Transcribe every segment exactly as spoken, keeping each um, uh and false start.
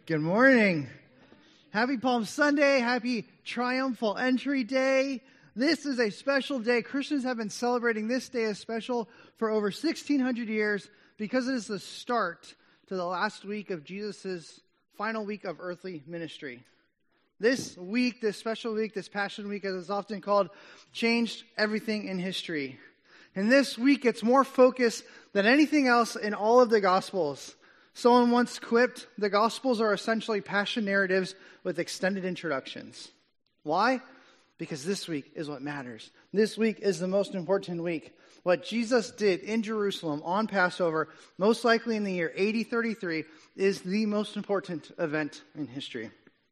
Good morning. Happy Palm Sunday. Happy Triumphal Entry Day. This is a special day. Christians have been celebrating this day as special for over sixteen hundred years because it is the start to the last week of Jesus' final week of earthly ministry. This week, this special week, this Passion Week, as it's often called, changed everything in history. And this week, it's more focused than anything else in all of the Gospels. Someone once quipped, the Gospels are essentially passion narratives with extended introductions. Why? Because this week is what matters. This week is the most important week. What Jesus did in Jerusalem on Passover, most likely in the year A D thirty-three, is the most important event in history.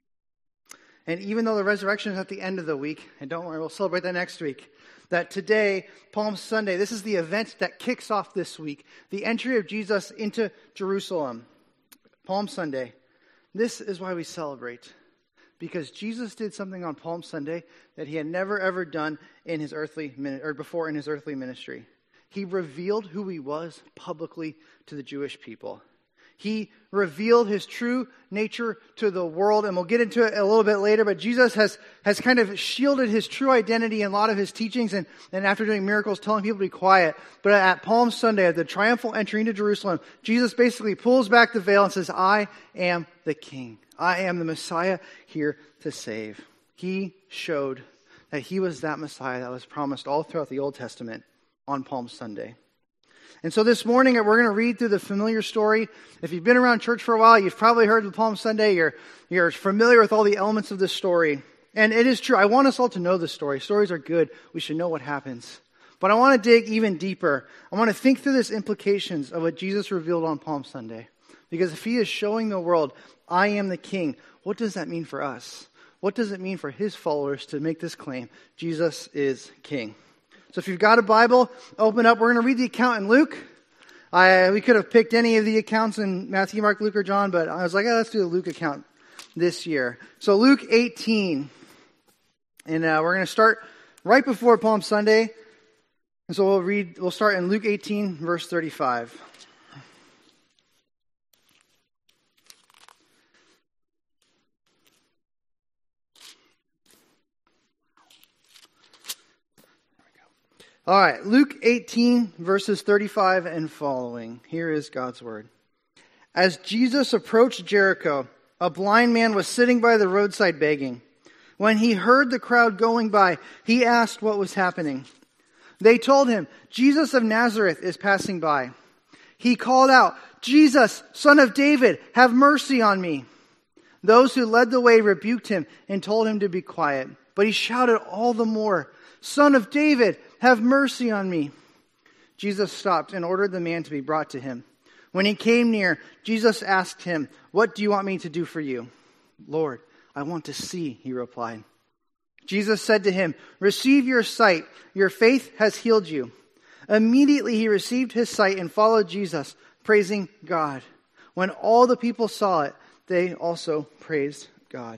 And even though the resurrection is at the end of the week, and don't worry, we'll celebrate that next week, that today, Palm Sunday, this is the event that kicks off this week, the entry of Jesus into Jerusalem. Palm Sunday. This is why we celebrate. Because Jesus did something on Palm Sunday that he had never ever done in his earthly or before in his earthly ministry. He revealed who he was publicly to the Jewish people. He revealed his true nature to the world, and we'll get into it a little bit later, but Jesus has, has kind of shielded his true identity in a lot of his teachings, and, and after doing miracles, telling people to be quiet. But at Palm Sunday, at the triumphal entry into Jerusalem, Jesus basically pulls back the veil and says, I am the King. I am the Messiah here to save. He showed that he was that Messiah that was promised all throughout the Old Testament on Palm Sunday. And so this morning, we're going to read through the familiar story. If you've been around church for a while, you've probably heard of Palm Sunday. You're, you're familiar with all the elements of this story. And it is true. I want us all to know this story. Stories are good. We should know what happens. But I want to dig even deeper. I want to think through the implications of what Jesus revealed on Palm Sunday. Because if he is showing the world, I am the King, what does that mean for us? What does it mean for his followers to make this claim? Jesus is King. So if you've got a Bible, open up. We're going to read the account in Luke. I, we could have picked any of the accounts in Matthew, Mark, Luke, or John, but I was like, oh, let's do the Luke account this year. So Luke eighteen. And uh, we're going to start right before Palm Sunday. And so we'll read, we'll start in Luke eighteen, verse thirty-five. All right, Luke eighteen, verses thirty-five and following. Here is God's word. As Jesus approached Jericho, a blind man was sitting by the roadside begging. When he heard the crowd going by, he asked what was happening. They told him, Jesus of Nazareth is passing by. He called out, Jesus, Son of David, have mercy on me. Those who led the way rebuked him and told him to be quiet. But he shouted all the more, Son of David, have mercy on me. Jesus stopped and ordered the man to be brought to him. When he came near, Jesus asked him, what do you want me to do for you? Lord, I want to see, he replied. Jesus said to him, receive your sight. Your faith has healed you. Immediately he received his sight and followed Jesus, praising God. When all the people saw it, they also praised God.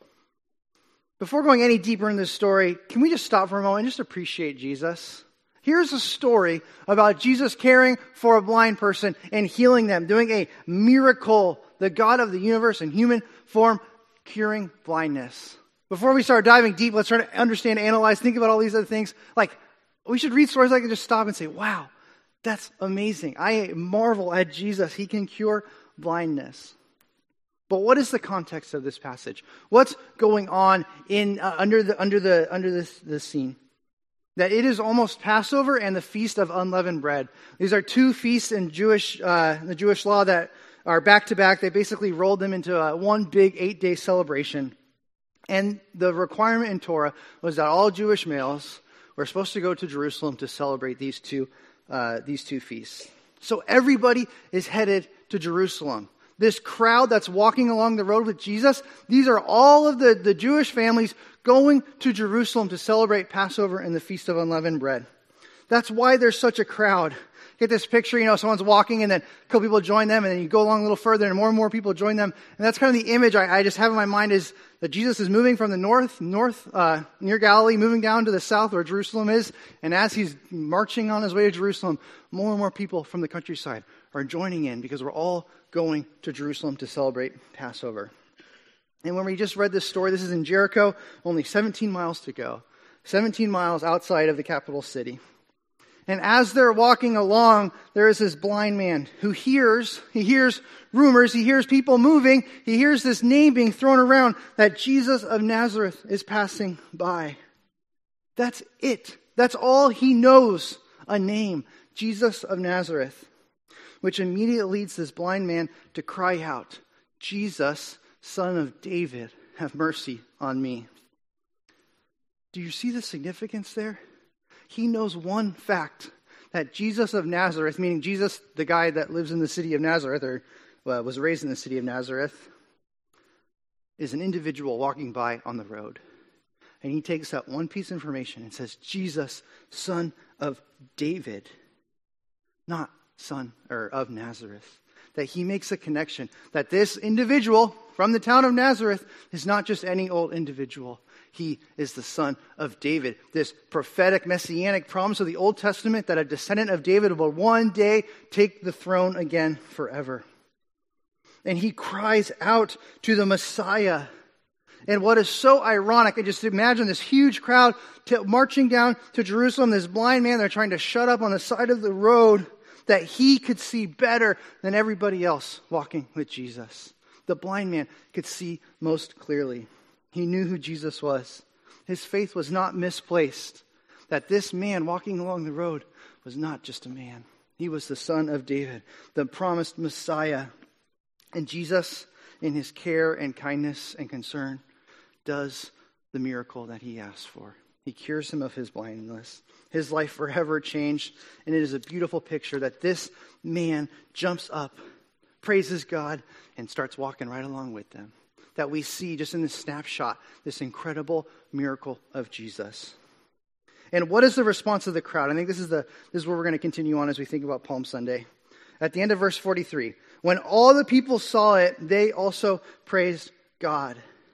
Before going any deeper in this story, can we just stop for a moment and just appreciate Jesus? Here's a story about Jesus caring for a blind person and healing them, doing a miracle, the God of the universe in human form, curing blindness. Before we start diving deep, let's try to understand, analyze, think about all these other things. Like, we should read stories like and just stop and say, wow, that's amazing. I marvel at Jesus. He can cure blindness. But what is the context of this passage? What's going on in uh, under the under the under this this scene? That it is almost Passover and the Feast of Unleavened Bread. These are two feasts in Jewish uh, the Jewish law that are back to back. They basically rolled them into uh, one big eight day celebration. And the requirement in Torah was that all Jewish males were supposed to go to Jerusalem to celebrate these two uh, these two feasts. So everybody is headed to Jerusalem. This crowd that's walking along the road with Jesus, these are all of the, the Jewish families going to Jerusalem to celebrate Passover and the Feast of Unleavened Bread. That's why there's such a crowd. Get this picture, you know, someone's walking and then a couple people join them and then you go along a little further and more and more people join them. And that's kind of the image I, I just have in my mind is that Jesus is moving from the north, north, uh, near Galilee, moving down to the south where Jerusalem is. And as he's marching on his way to Jerusalem, more and more people from the countryside are joining in because we're all going to Jerusalem to celebrate Passover. And when we just read this story, this is in Jericho, only seventeen miles to go. seventeen miles outside of the capital city. And as they're walking along, there is this blind man who hears, he hears rumors, he hears people moving, he hears this name being thrown around that Jesus of Nazareth is passing by. That's it. That's all he knows, a name, Jesus of Nazareth, which immediately leads this blind man to cry out, Jesus, Son of David, have mercy on me. Do you see the significance there? He knows one fact, that Jesus of Nazareth, meaning Jesus, the guy that lives in the city of Nazareth, or well, was raised in the city of Nazareth, is an individual walking by on the road. And he takes that one piece of information and says, Jesus, Son of David, not son or of Nazareth. That he makes a connection, that this individual from the town of Nazareth is not just any old individual. He is the Son of David. This prophetic messianic promise of the Old Testament that a descendant of David will one day take the throne again forever. And he cries out to the Messiah. And what is so ironic, and just imagine this huge crowd t- marching down to Jerusalem, this blind man they're trying to shut up on the side of the road, that he could see better than everybody else walking with Jesus. The blind man could see most clearly. He knew who Jesus was. His faith was not misplaced. That this man walking along the road was not just a man. He was the Son of David, the promised Messiah. And Jesus, in his care and kindness and concern, does the miracle that he asked for. He cures him of his blindness. His life forever changed. And it is a beautiful picture that this man jumps up, praises God, and starts walking right along with them. That we see just in this snapshot, this incredible miracle of Jesus. And what is the response of the crowd? I think this is the this is where we're going to continue on as we think about Palm Sunday. At the end of verse forty-three, when all the people saw it, they also praised God.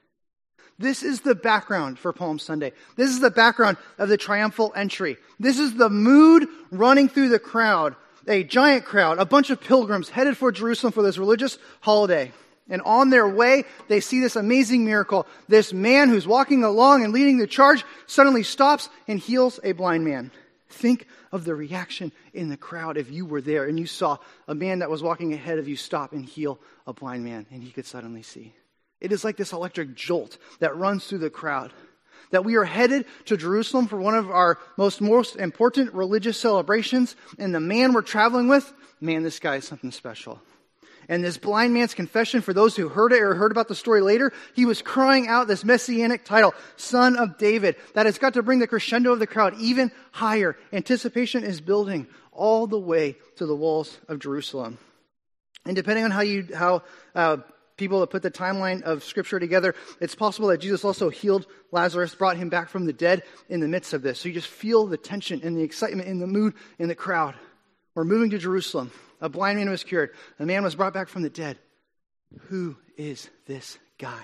This is the background for Palm Sunday. This is the background of the triumphal entry. This is the mood running through the crowd. A giant crowd, a bunch of pilgrims headed for Jerusalem for this religious holiday. And on their way, they see this amazing miracle. This man who's walking along and leading the charge suddenly stops and heals a blind man. Think of the reaction in the crowd if you were there and you saw a man that was walking ahead of you stop and heal a blind man and he could suddenly see. It is like this electric jolt that runs through the crowd. That we are headed to Jerusalem for one of our most, most important religious celebrations. And the man we're traveling with, man, this guy is something special. And this blind man's confession, for those who heard it or heard about the story later, he was crying out this messianic title, Son of David. That has got to bring the crescendo of the crowd even higher. Anticipation is building all the way to the walls of Jerusalem. And depending on how you how uh, people that put the timeline of Scripture together, it's possible that Jesus also healed Lazarus, brought him back from the dead in the midst of this. So you just feel the tension and the excitement in the mood in the crowd. We're moving to Jerusalem. A blind man was cured. A man was brought back from the dead. Who is this guy?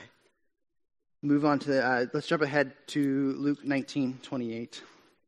Move on to, uh, let's jump ahead to Luke nineteen twenty-eight.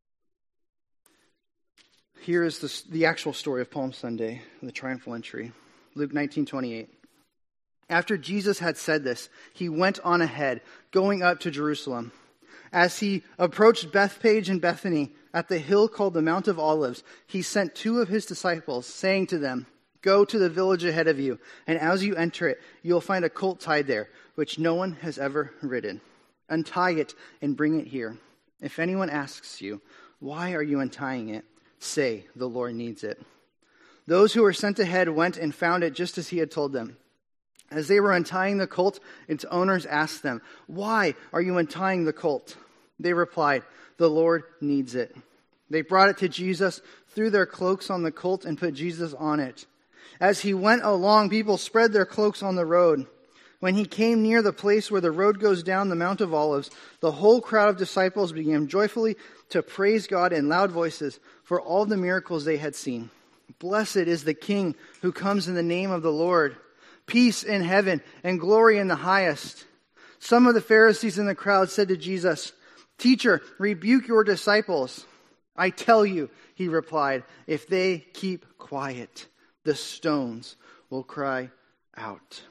Here is the, the actual story of Palm Sunday, the triumphal entry. Luke nineteen twenty-eight. After Jesus had said this, he went on ahead, going up to Jerusalem. As he approached Bethphage and Bethany at the hill called the Mount of Olives, he sent two of his disciples, saying to them, "Go to the village ahead of you, and as you enter it, you'll find a colt tied there, which no one has ever ridden. Untie it and bring it here. If anyone asks you, 'Why are you untying it?' say, 'The Lord needs it.'" Those who were sent ahead went and found it just as he had told them. As they were untying the colt, its owners asked them, "Why are you untying the colt?" They replied, "The Lord needs it." They brought it to Jesus, threw their cloaks on the colt, and put Jesus on it. As he went along, people spread their cloaks on the road. When he came near the place where the road goes down the Mount of Olives, the whole crowd of disciples began joyfully to praise God in loud voices for all the miracles they had seen. "Blessed is the King who comes in the name of the Lord. Peace in heaven and glory in the highest." Some of the Pharisees in the crowd said to Jesus, "Teacher, rebuke your disciples." "I tell you," he replied, "if they keep quiet, the stones will cry out.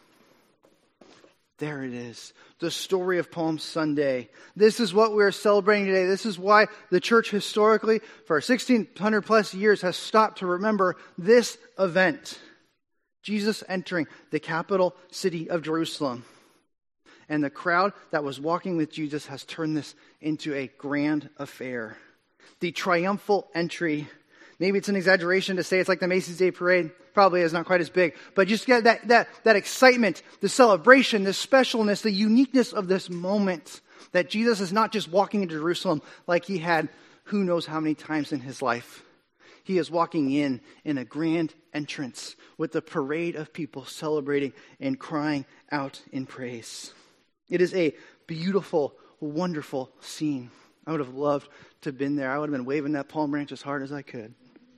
There it is, the story of Palm Sunday. This is what we're celebrating today. This is why the church historically, for sixteen hundred plus years, has stopped to remember this event. Jesus entering the capital city of Jerusalem. And the crowd that was walking with Jesus has turned this into a grand affair. The triumphal entry. Maybe it's an exaggeration to say it's like the Macy's Day Parade. Probably is not quite as big. But just get that, that, that excitement, the celebration, the specialness, the uniqueness of this moment. That Jesus is not just walking into Jerusalem like he had who knows how many times in his life. He is walking in in a grand entrance with a parade of people celebrating and crying out in praise. It is a beautiful, wonderful scene. I would have loved to have been there. I would have been waving that palm branch as hard as I could.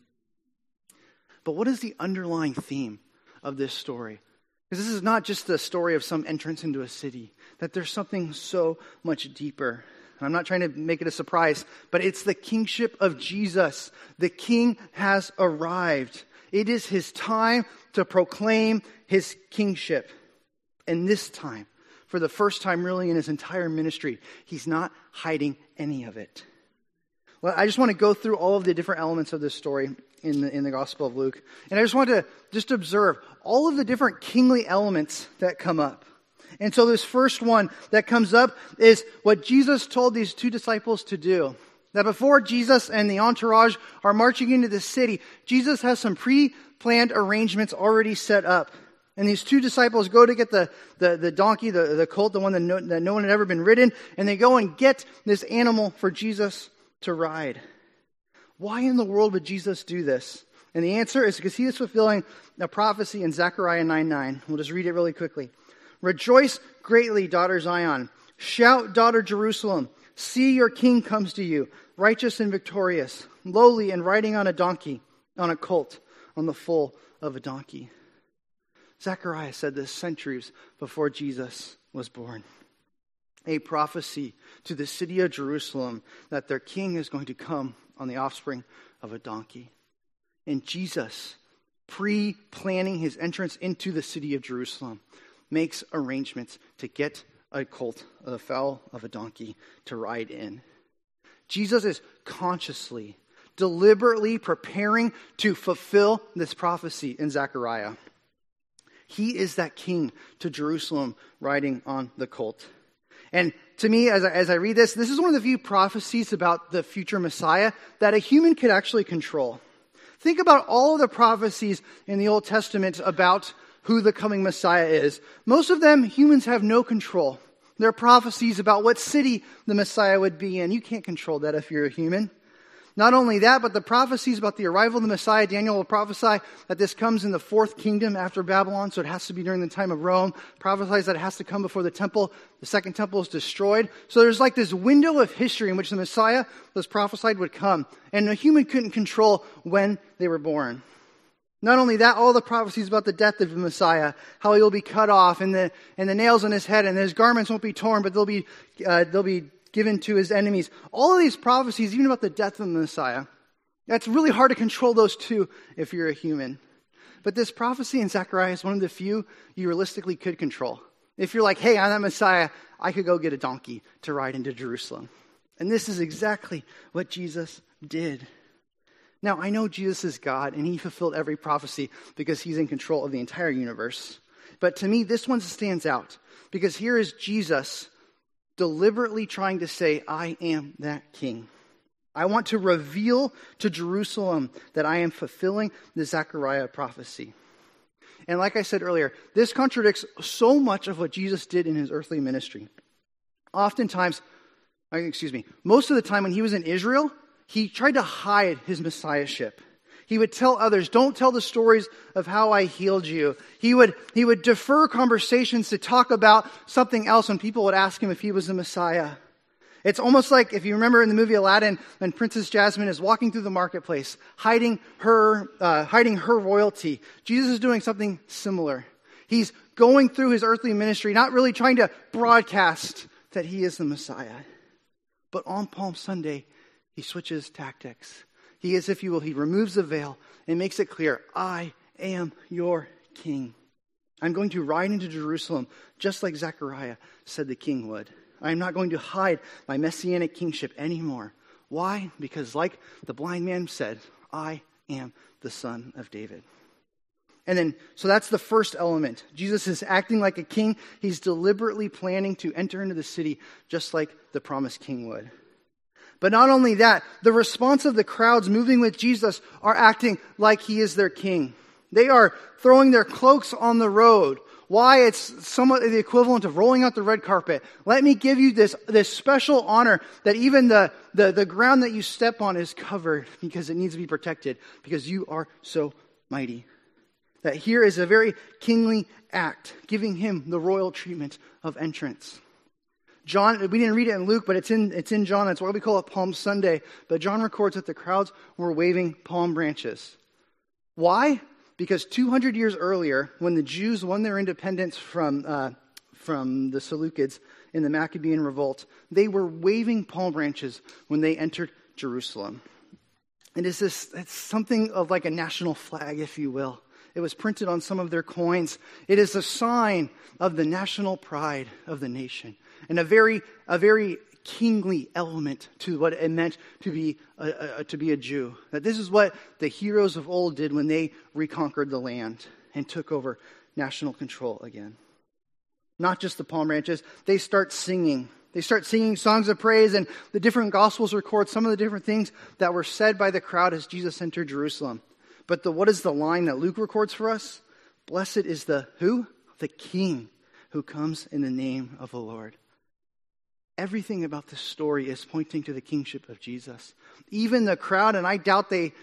But what is the underlying theme of this story? Because this is not just the story of some entrance into a city, that there's something so much deeper. And I'm not trying to make it a surprise, but it's the kingship of Jesus. The king has arrived. It is his time to proclaim his kingship. And this time, for the first time really in his entire ministry, he's not hiding any of it. Well, I just want to go through all of the different elements of this story in the, in the Gospel of Luke. And I just want to just observe all of the different kingly elements that come up. And so this first one that comes up is what Jesus told these two disciples to do. That before Jesus and the entourage are marching into the city, Jesus has some pre-planned arrangements already set up. And these two disciples go to get the, the, the donkey, the, the colt, the one that no, that no one had ever been ridden, and they go and get this animal for Jesus to ride. Why in the world would Jesus do this? And the answer is because he is fulfilling a prophecy in Zechariah nine nine. We'll just read it really quickly. Rejoice greatly, daughter Zion. Shout, daughter Jerusalem. See, your king comes to you, righteous and victorious, lowly and riding on a donkey, on a colt, on the foal of a donkey. Zechariah said this centuries before Jesus was born. A prophecy to the city of Jerusalem that their king is going to come on the offspring of a donkey. And Jesus, pre-planning his entrance into the city of Jerusalem, makes arrangements to get a colt, a foal of a donkey, to ride in. Jesus is consciously, deliberately preparing to fulfill this prophecy in Zechariah. He is that king to Jerusalem riding on the colt. And to me, as I, as I read this, this is one of the few prophecies about the future Messiah that a human could actually control. Think about all of the prophecies in the Old Testament about who the coming Messiah is. Most of them, humans have no control. There are prophecies about what city the Messiah would be in. You can't control that if you're a human. Not only that, but the prophecies about the arrival of the Messiah, Daniel will prophesy that this comes in the fourth kingdom after Babylon, so it has to be during the time of Rome. Prophesies that it has to come before the temple. The second temple is destroyed. So there's like this window of history in which the Messiah was prophesied would come. And a human couldn't control when they were born. Not only that, all the prophecies about the death of the Messiah, how he will be cut off, and the and the nails on his head, and his garments won't be torn, but they'll be uh, they'll be given to his enemies. All of these prophecies, even about the death of the Messiah, that's really hard to control those two if you're a human. But this prophecy in Zechariah is one of the few you realistically could control. If you're like, hey, I'm that Messiah, I could go get a donkey to ride into Jerusalem. And this is exactly what Jesus did. Now, I know Jesus is God, and he fulfilled every prophecy because he's in control of the entire universe. But to me, this one stands out because here is Jesus deliberately trying to say, I am that king. I want to reveal to Jerusalem that I am fulfilling the Zechariah prophecy. And like I said earlier, this contradicts so much of what Jesus did in his earthly ministry. Oftentimes, excuse me, most of the time when he was in Israel, he tried to hide his messiahship. He would tell others, don't tell the stories of how I healed you. He would, he would defer conversations to talk about something else when people would ask him if he was the Messiah. It's almost like, if you remember in the movie Aladdin, when Princess Jasmine is walking through the marketplace, hiding her, uh, hiding her royalty. Jesus is doing something similar. He's going through his earthly ministry, not really trying to broadcast that he is the Messiah. But on Palm Sunday, he switches tactics. He, as if you will, he removes the veil and makes it clear, I am your king. I'm going to ride into Jerusalem just like Zechariah said the king would. I'm not going to hide my messianic kingship anymore. Why? Because like the blind man said, I am the Son of David. And then, so that's the first element. Jesus is acting like a king. He's deliberately planning to enter into the city just like the promised king would. But not only that, the response of the crowds moving with Jesus are acting like he is their king. They are throwing their cloaks on the road. Why? It's somewhat the equivalent of rolling out the red carpet. Let me give you this, this special honor that even the, the, the ground that you step on is covered because it needs to be protected because you are so mighty. That here is a very kingly act, giving him the royal treatment of entrance. John, we didn't read it in Luke, but it's in it's in John. It's why we call it Palm Sunday. But John records that the crowds were waving palm branches. Why? Because two hundred years earlier, when the Jews won their independence from uh, from the Seleucids in the Maccabean revolt, they were waving palm branches when they entered Jerusalem. And it's this it's something of like a national flag, if you will. It was printed on some of their coins. It is a sign of the national pride of the nation. And a very a very kingly element to what it meant to be a, a, to be a Jew. That this is what the heroes of old did when they reconquered the land and took over national control again. Not just the palm branches. They start singing. They start singing songs of praise, and the different Gospels record some of the different things that were said by the crowd as Jesus entered Jerusalem. But the what is the line that Luke records for us? Blessed is the who? The King who comes in the name of the Lord. Everything about this story is pointing to the kingship of Jesus. Even the crowd, and I doubt they,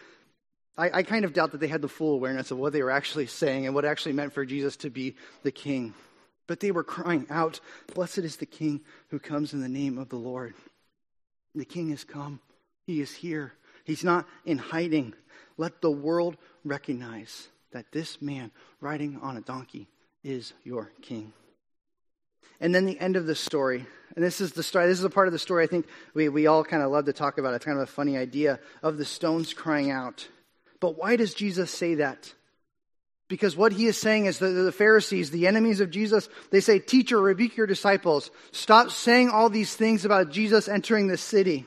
I, I kind of doubt that they had the full awareness of what they were actually saying and what it actually meant for Jesus to be the king. But they were crying out, blessed is the King who comes in the name of the Lord. The King has come. He is here. He's not in hiding. Let the world recognize that this man riding on a donkey is your king. And then the end of the story. And this is the story. This is a part of the story I think we, we all kind of love to talk about. It's kind of a funny idea of the stones crying out. But why does Jesus say that? Because what he is saying is that the Pharisees, the enemies of Jesus, they say, teacher, rebuke your disciples. Stop saying all these things about Jesus entering the city.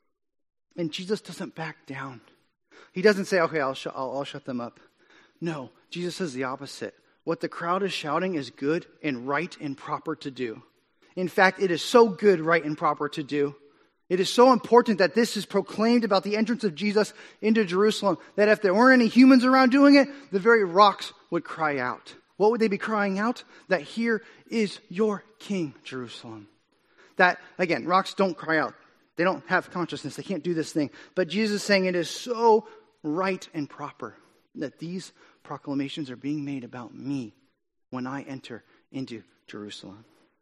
And Jesus doesn't back down. He doesn't say, okay, I'll, sh- I'll, I'll shut them up. No, Jesus says the opposite. What the crowd is shouting is good and right and proper to do. In fact, it is so good, right, and proper to do. It is so important that this is proclaimed about the entrance of Jesus into Jerusalem that if there weren't any humans around doing it, the very rocks would cry out. What would they be crying out? That here is your King, Jerusalem. That, again, rocks don't cry out. They don't have consciousness. They can't do this thing. But Jesus is saying it is so right and proper that these proclamations are being made about me when I enter into Jerusalem.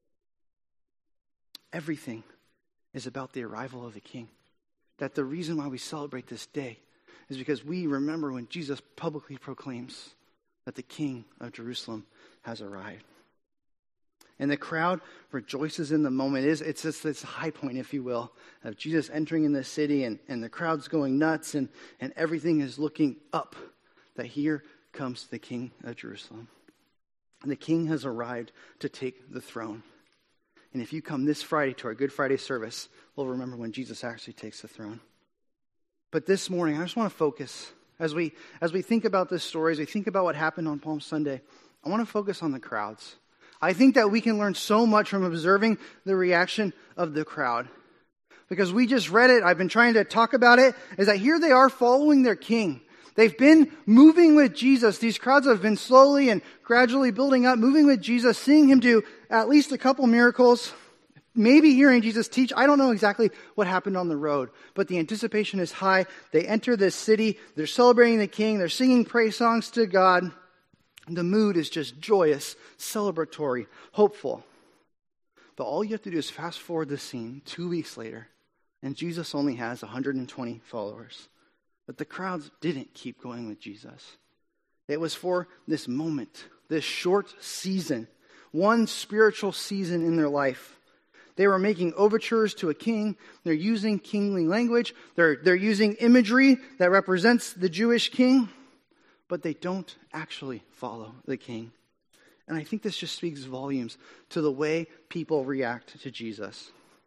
Everything is about the arrival of the King. That the reason why we celebrate this day is because we remember when Jesus publicly proclaims that the King of Jerusalem has arrived. And the crowd rejoices in the moment. It is, it's this, this high point, if you will, of Jesus entering in the city and, and the crowd's going nuts and, and everything is looking up. That here comes the King of Jerusalem. And the King has arrived to take the throne. And if you come this Friday to our Good Friday service, we'll remember when Jesus actually takes the throne. But this morning, I just want to focus, as we as we think about this story, as we think about what happened on Palm Sunday, I want to focus on the crowds. I think that we can learn so much from observing the reaction of the crowd. Because we just read it, I've been trying to talk about it, is that here they are following their king. They've been moving with Jesus. These crowds have been slowly and gradually building up, moving with Jesus, seeing him do at least a couple miracles, maybe hearing Jesus teach. I don't know exactly what happened on the road, but the anticipation is high. They enter this city. They're celebrating the King. They're singing praise songs to God. The mood is just joyous, celebratory, hopeful. But all you have to do is fast forward the scene two weeks later, and Jesus only has one hundred twenty followers. But the crowds didn't keep going with Jesus. It was for this moment, this short season, one spiritual season in their life. They were making overtures to a king. They're using kingly language. They're, they're using imagery that represents the Jewish king. But they don't actually follow the king. And I think this just speaks volumes to the way people react to Jesus.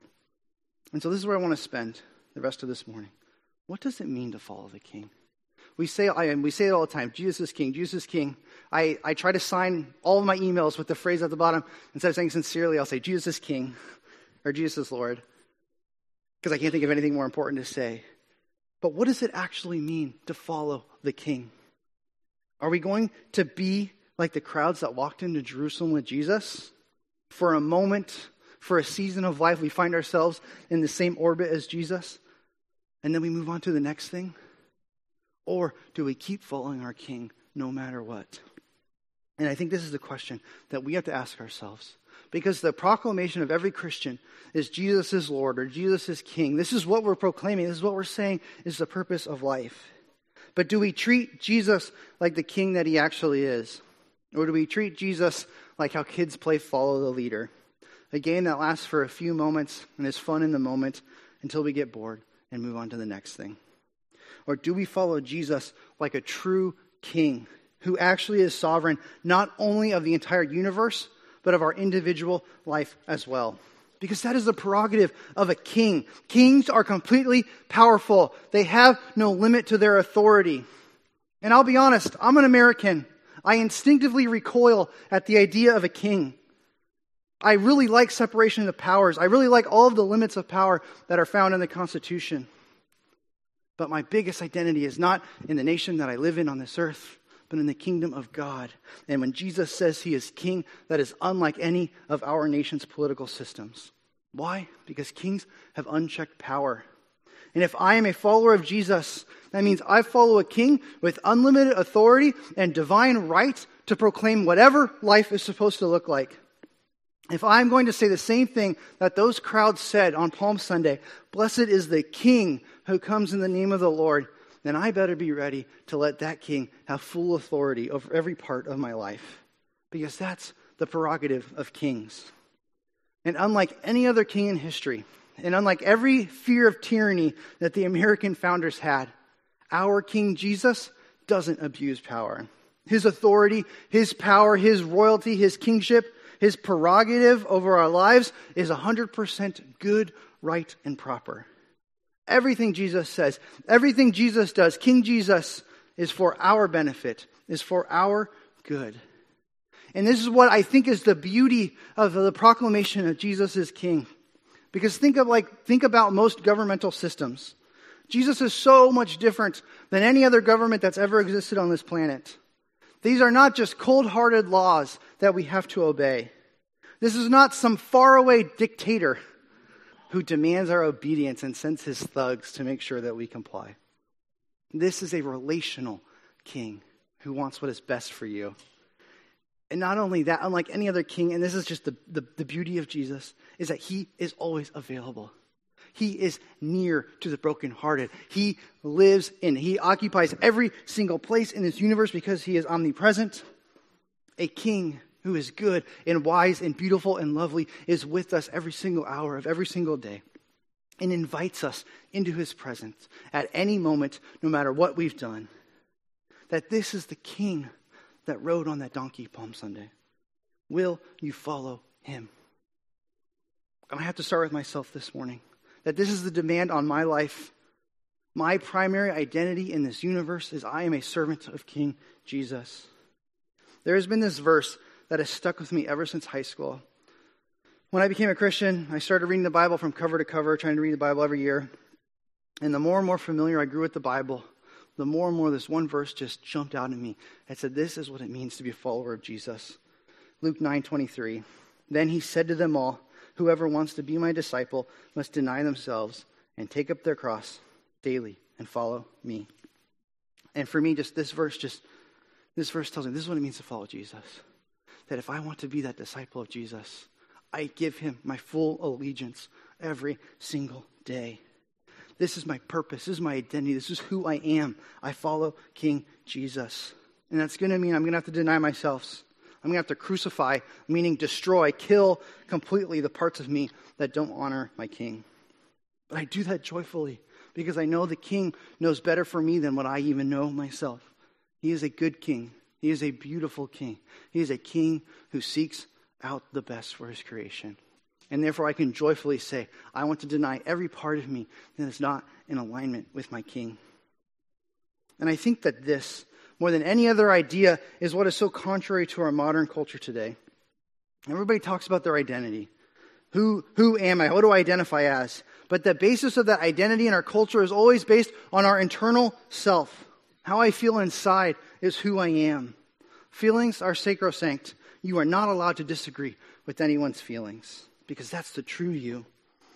And so this is where I want to spend the rest of this morning. What does it mean to follow the King? We say I we say it all the time. Jesus is King. Jesus is King. I, I try to sign all of my emails with the phrase at the bottom. Instead of saying sincerely, I'll say Jesus is King or Jesus is Lord, because I can't think of anything more important to say. But what does it actually mean to follow the King? Are we going to be like the crowds that walked into Jerusalem with Jesus? For a moment, for a season of life, we find ourselves in the same orbit as Jesus, and then we move on to the next thing? Or do we keep following our King no matter what? And I think this is the question that we have to ask ourselves. Because the proclamation of every Christian is Jesus is Lord or Jesus is King. This is what we're proclaiming. This is what we're saying is the purpose of life. But do we treat Jesus like the King that he actually is? Or do we treat Jesus like how kids play follow the leader? A game that lasts for a few moments and is fun in the moment until we get bored and move on to the next thing. Or do we follow Jesus like a true King who actually is sovereign not only of the entire universe, but of our individual life as well? Because that is the prerogative of a king. Kings are completely powerful. They have no limit to their authority. And I'll be honest, I'm an American. I instinctively recoil at the idea of a king. I really like separation of powers. I really like all of the limits of power that are found in the Constitution. But my biggest identity is not in the nation that I live in on this earth, but in the kingdom of God. And when Jesus says he is king, that is unlike any of our nation's political systems. Why? Because kings have unchecked power. And if I am a follower of Jesus, that means I follow a king with unlimited authority and divine right to proclaim whatever life is supposed to look like. If I'm going to say the same thing that those crowds said on Palm Sunday, blessed is the King who comes in the name of the Lord, then I better be ready to let that King have full authority over every part of my life. Because that's the prerogative of kings. And unlike any other king in history, and unlike every fear of tyranny that the American founders had, our King Jesus doesn't abuse power. His authority, his power, his royalty, his kingship, his prerogative over our lives is one hundred percent good, right, and proper. Everything Jesus says, everything Jesus does, King Jesus is for our benefit, is for our good. And this is what I think is the beauty of the proclamation of Jesus as King. Because think of like think about most governmental systems. Jesus is so much different than any other government that's ever existed on this planet. These are not just cold-hearted laws that we have to obey. This is not some faraway dictator who demands our obedience and sends his thugs to make sure that we comply. This is a relational king who wants what is best for you. And not only that, unlike any other king, and this is just the, the, the beauty of Jesus, is that he is always available. He is near to the brokenhearted. He lives in, he occupies every single place in this universe because he is omnipresent. A king who is good and wise and beautiful and lovely is with us every single hour of every single day and invites us into his presence at any moment, no matter what we've done. That this is the king that rode on that donkey Palm Sunday. Will you follow him? And I have to start with myself this morning. That this is the demand on my life. My primary identity in this universe is I am a servant of King Jesus. There has been this verse that has stuck with me ever since high school. When I became a Christian, I started reading the Bible from cover to cover, trying to read the Bible every year. And the more and more familiar I grew with the Bible, the more and more this one verse just jumped out at me. It said, this is what it means to be a follower of Jesus. Luke nine twenty-three. Then he said to them all, whoever wants to be my disciple must deny themselves and take up their cross daily and follow me. And for me, just this verse, just this verse tells me this is what it means to follow Jesus. That if I want to be that disciple of Jesus, I give him my full allegiance every single day. This is my purpose. This is my identity. This is who I am. I follow King Jesus. And that's going to mean I'm going to have to deny myself. I'm going to have to crucify, meaning destroy, kill completely the parts of me that don't honor my King. But I do that joyfully because I know the King knows better for me than what I even know myself. He is a good King He is a beautiful king. He is a king who seeks out the best for his creation. And therefore I can joyfully say, I want to deny every part of me that is not in alignment with my king. And I think that this, more than any other idea, is what is so contrary to our modern culture today. Everybody talks about their identity. Who, who am I? What do I identify as? But the basis of that identity in our culture is always based on our internal self. How I feel inside is who I am. Feelings are sacrosanct. You are not allowed to disagree with anyone's feelings because that's the true you.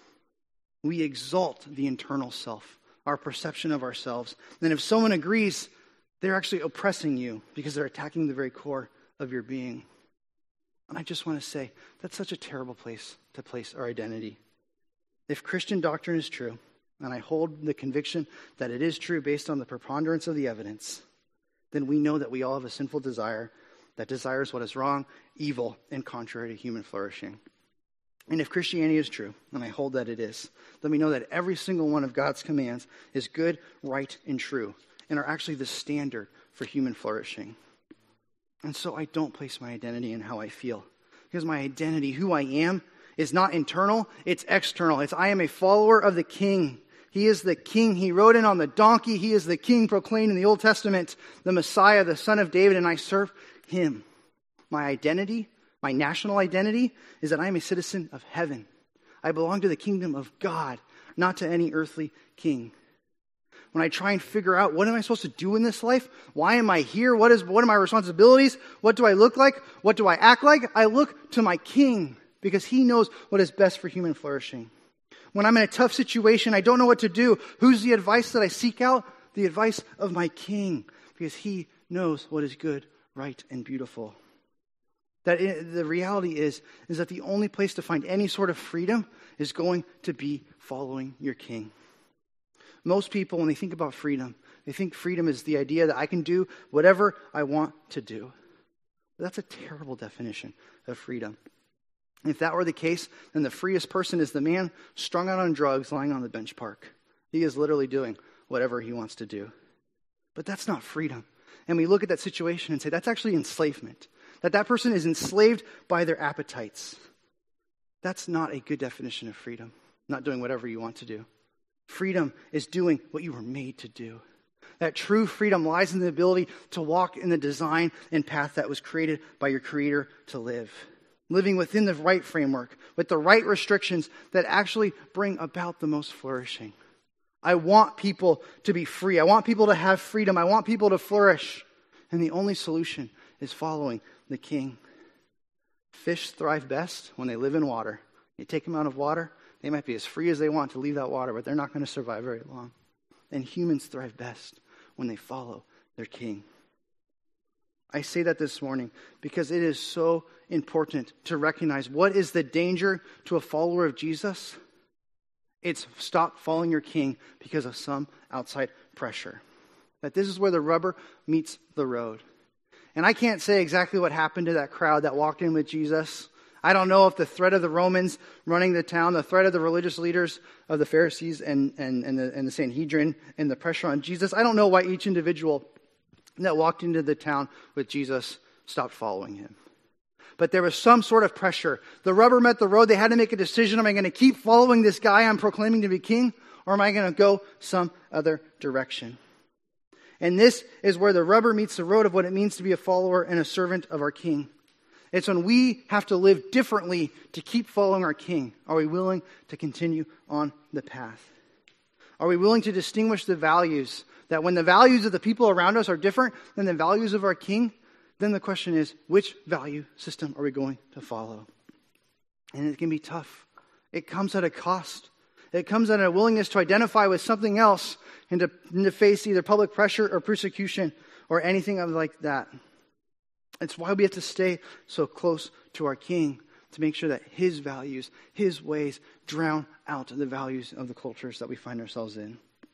We exalt the internal self, our perception of ourselves. And if someone agrees, they're actually oppressing you because they're attacking the very core of your being. And I just want to say, that's such a terrible place to place our identity. If Christian doctrine is true, and I hold the conviction that it is true based on the preponderance of the evidence, then we know that we all have a sinful desire that desires what is wrong, evil, and contrary to human flourishing. And if Christianity is true, and I hold that it is, then we know that every single one of God's commands is good, right, and true, and are actually the standard for human flourishing. And so I don't place my identity in how I feel. Because my identity, who I am, is not internal, it's external. It's I am a follower of the King. He is the King. He rode in on the donkey. He is the King proclaimed in the Old Testament, the Messiah, the Son of David, and I serve him. My identity, my national identity, is that I am a citizen of heaven. I belong to the kingdom of God, not to any earthly king. When I try and figure out what am I supposed to do in this life? Why am I here? What is what are my responsibilities? What do I look like? What do I act like? I look to my King because he knows what is best for human flourishing. When I'm in a tough situation, I don't know what to do. Who's the advice that I seek out? The advice of my King because he knows what is good, right, and beautiful. That it, the reality is, is that the only place to find any sort of freedom is going to be following your King. Most people, when they think about freedom, they think freedom is the idea that I can do whatever I want to do. But that's a terrible definition of freedom. If that were the case, then the freest person is the man strung out on drugs lying on the bench park. He is literally doing whatever he wants to do. But that's not freedom. And we look at that situation and say that's actually enslavement. That that person is enslaved by their appetites. That's not a good definition of freedom. Not doing whatever you want to do. Freedom is doing what you were made to do. That true freedom lies in the ability to walk in the design and path that was created by your Creator to live. Living within the right framework, with the right restrictions that actually bring about the most flourishing. I want people to be free. I want people to have freedom. I want people to flourish. And the only solution is following the King. Fish thrive best when they live in water. You take them out of water, they might be as free as they want to leave that water, but they're not going to survive very long. And humans thrive best when they follow their King. I say that this morning because it is so important to recognize what is the danger to a follower of Jesus. It's stop following your King because of some outside pressure. That this is where the rubber meets the road. And I can't say exactly what happened to that crowd that walked in with Jesus. I don't know if the threat of the Romans running the town, the threat of the religious leaders of the Pharisees and, and, and, the, and the Sanhedrin and the pressure on Jesus, I don't know why each individual that walked into the town with Jesus stopped following him. But there was some sort of pressure. The rubber met the road. They had to make a decision. Am I going to keep following this guy I'm proclaiming to be king? Or am I going to go some other direction? And this is where the rubber meets the road of what it means to be a follower and a servant of our King. It's when we have to live differently to keep following our King. Are we willing to continue on the path? Are we willing to distinguish the values? That when the values of the people around us are different than the values of our King, then the question is, which value system are we going to follow? And it can be tough. It comes at a cost. It comes at a willingness to identify with something else and to, and to face either public pressure or persecution or anything like that. It's why we have to stay so close to our King to make sure that his values, his ways drown out the values of the cultures that we find ourselves in.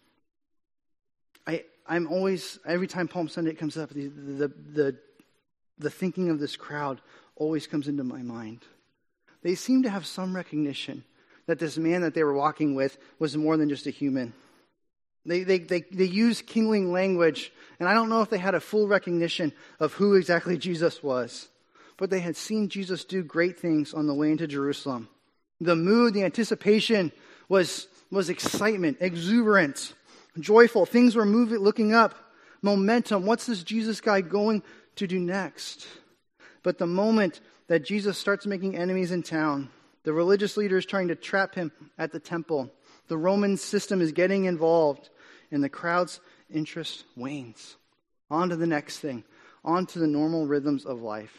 I, I'm always, every time Palm Sunday comes up, the, the, the, the thinking of this crowd always comes into my mind. They seem to have some recognition that this man that they were walking with was more than just a human. They, they, they, they used kingly language, and I don't know if they had a full recognition of who exactly Jesus was. But they had seen Jesus do great things on the way into Jerusalem. The mood, the anticipation was, was excitement, exuberance, joyful. Things were moving, looking up, momentum. What's this Jesus guy going to do next? But the moment that Jesus starts making enemies in town, the religious leaders trying to trap him at the temple, the Roman system is getting involved, and the crowd's interest wanes. On to the next thing, on to the normal rhythms of life.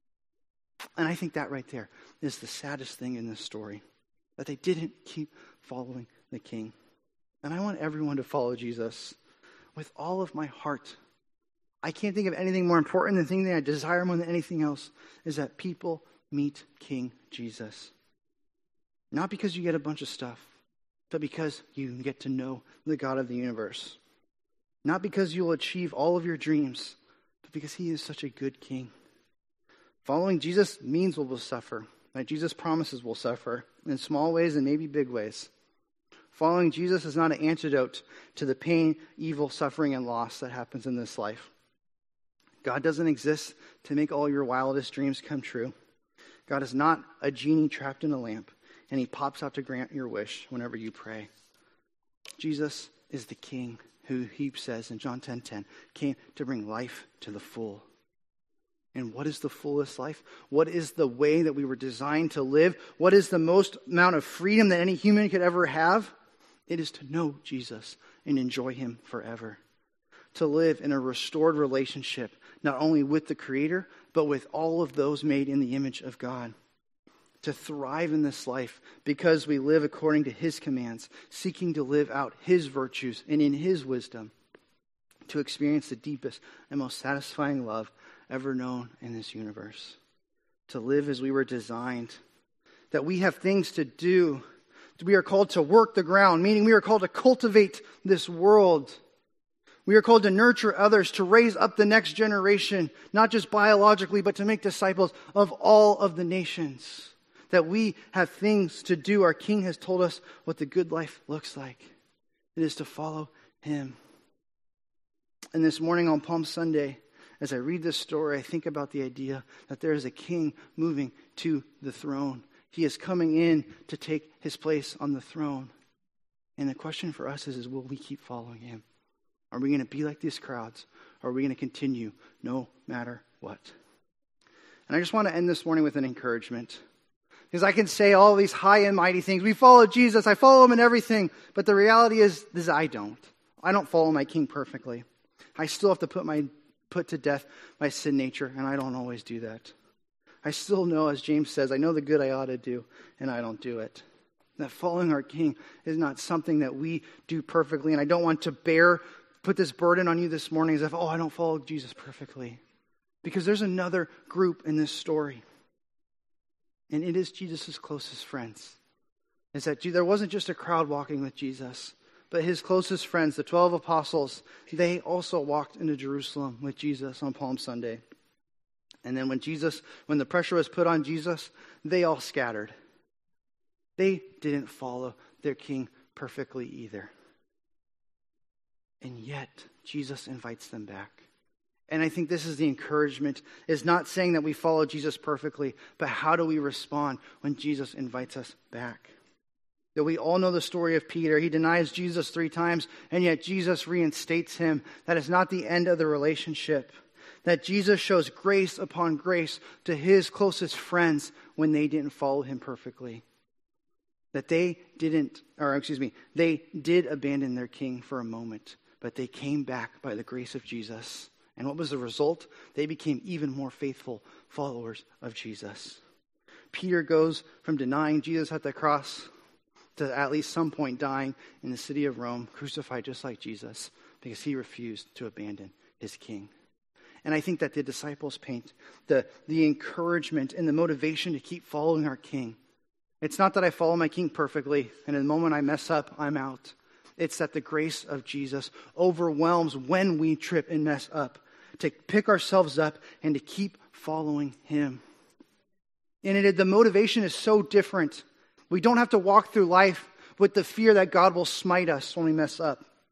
And I think that right there is the saddest thing in this story, that they didn't keep following the King. And I want everyone to follow Jesus with all of my heart. I can't think of anything more important than the thing that I desire more than anything else is that people meet King Jesus. Not because you get a bunch of stuff, but because you get to know the God of the universe. Not because you'll achieve all of your dreams, but because he is such a good king. Following Jesus means we will suffer. Like Jesus promises we'll suffer in small ways and maybe big ways. Following Jesus is not an antidote to the pain, evil, suffering, and loss that happens in this life. God doesn't exist to make all your wildest dreams come true. God is not a genie trapped in a lamp, and he pops out to grant your wish whenever you pray. Jesus is the King who, he says in John ten ten, came to bring life to the full. And what is the fullest life? What is the way that we were designed to live? What is the most amount of freedom that any human could ever have? It is to know Jesus and enjoy him forever. To live in a restored relationship, not only with the Creator, but with all of those made in the image of God. To thrive in this life because we live according to his commands, seeking to live out his virtues and in his wisdom. To experience the deepest and most satisfying love ever known in this universe. To live as we were designed. That we have things to do. We are called to work the ground, meaning we are called to cultivate this world. We are called to nurture others, to raise up the next generation, not just biologically, but to make disciples of all of the nations. That we have things to do. Our King has told us what the good life looks like. It is to follow him. And this morning on Palm Sunday, as I read this story, I think about the idea that there is a king moving to the throne. He is coming in to take his place on the throne. And the question for us is, is will we keep following him? Are we going to be like these crowds? Or are we going to continue no matter what? And I just want to end this morning with an encouragement. Because I can say all these high and mighty things. We follow Jesus. I follow him in everything. But the reality is, is I don't. I don't follow my King perfectly. I still have to put my put to death my sin nature, and I don't always do that. I still know, as James says, I know the good I ought to do, and I don't do it. That following our King is not something that we do perfectly, and I don't want to bear, put this burden on you this morning as if, oh, I don't follow Jesus perfectly. Because there's another group in this story. And it is Jesus' closest friends. Is that there wasn't just a crowd walking with Jesus, but his closest friends, the twelve apostles, they also walked into Jerusalem with Jesus on Palm Sunday. And then when Jesus, when the pressure was put on Jesus, they all scattered. They didn't follow their King perfectly either. And yet, Jesus invites them back. And I think this is the encouragement, is not saying that we follow Jesus perfectly, but how do we respond when Jesus invites us back? That we all know the story of Peter. He denies Jesus three times, and yet Jesus reinstates him. That is not the end of the relationship. That Jesus shows grace upon grace to his closest friends when they didn't follow him perfectly. That they didn't, or excuse me, they did abandon their King for a moment, but they came back by the grace of Jesus. And what was the result? They became even more faithful followers of Jesus. Peter goes from denying Jesus at the cross to at least some point dying in the city of Rome, crucified just like Jesus, because he refused to abandon his King. And I think that the disciples paint the, the encouragement and the motivation to keep following our King. It's not that I follow my King perfectly, and in the moment I mess up, I'm out. It's that the grace of Jesus overwhelms when we trip and mess up, to pick ourselves up and to keep following him. And it, the motivation is so different. We don't have to walk through life with the fear that God will smite us when we mess up.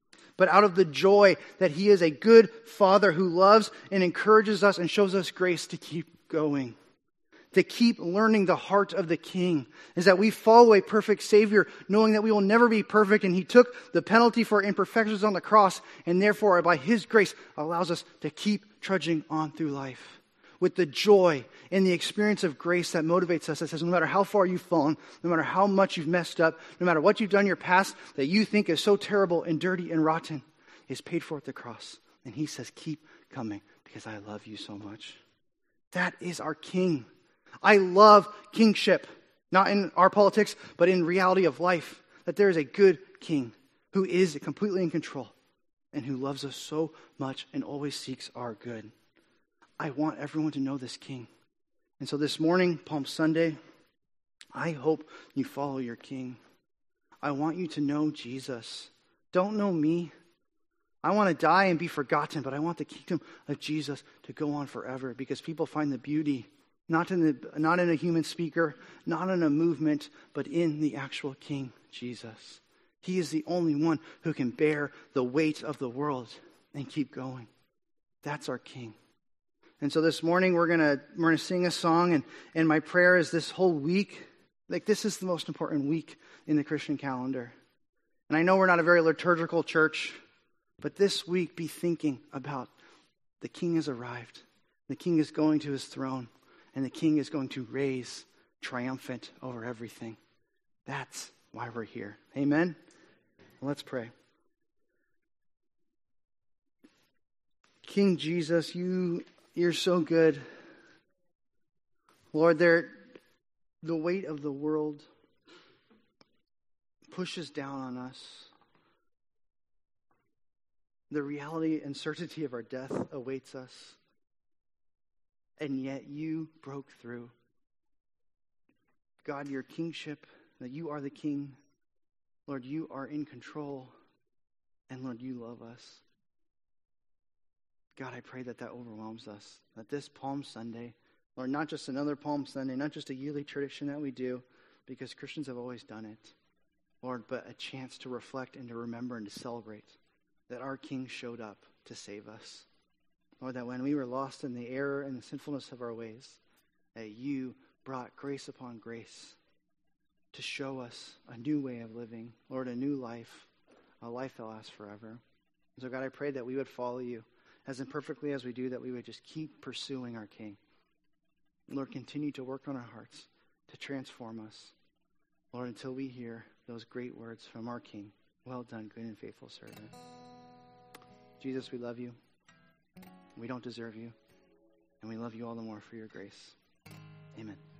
but out of the joy that he is a good Father who loves and encourages us and shows us grace to keep going, to keep learning the heart of the King, is that we follow a perfect Savior, knowing that we will never be perfect, and he took the penalty for our imperfections on the cross, and therefore, by his grace, allows us to keep trudging on through life with the joy and the experience of grace that motivates us, that says no matter how far you've fallen, no matter how much you've messed up, no matter what you've done in your past that you think is so terrible and dirty and rotten, is paid for at the cross. And he says, keep coming because I love you so much. That is our King. I love kingship, not in our politics, but in reality of life, that there is a good King who is completely in control and who loves us so much and always seeks our good. I want everyone to know this King. And so this morning, Palm Sunday, I hope you follow your King. I want you to know Jesus. Don't know me. I want to die and be forgotten, but I want the kingdom of Jesus to go on forever because people find the beauty not in the not in a human speaker, not in a movement, but in the actual King Jesus. He is the only one who can bear the weight of the world and keep going. That's our King. And so this morning we're gonna we're gonna sing a song, and, and my prayer is this whole week, like this is the most important week in the Christian calendar. And I know we're not a very liturgical church, but this week be thinking about the King has arrived. The King is going to his throne, and the King is going to raise triumphant over everything. That's why we're here. Amen? Let's pray. King Jesus, you, you're so good. Lord, there, the weight of the world pushes down on us. The reality and certainty of our death awaits us. And yet you broke through. God, your kingship, that you are the King. Lord, you are in control. And Lord, you love us. God, I pray that that overwhelms us. That this Palm Sunday, Lord, not just another Palm Sunday, not just a yearly tradition that we do, because Christians have always done it, Lord, but a chance to reflect and to remember and to celebrate that our King showed up to save us. Lord, that when we were lost in the error and the sinfulness of our ways, that you brought grace upon grace to show us a new way of living, Lord, a new life, a life that lasts forever. So God, I pray that we would follow you as imperfectly as we do, that we would just keep pursuing our King. Lord, continue to work on our hearts, to transform us, Lord, until we hear those great words from our King. Well done, good and faithful servant. Jesus, we love you. We don't deserve you. And we love you all the more for your grace. Amen.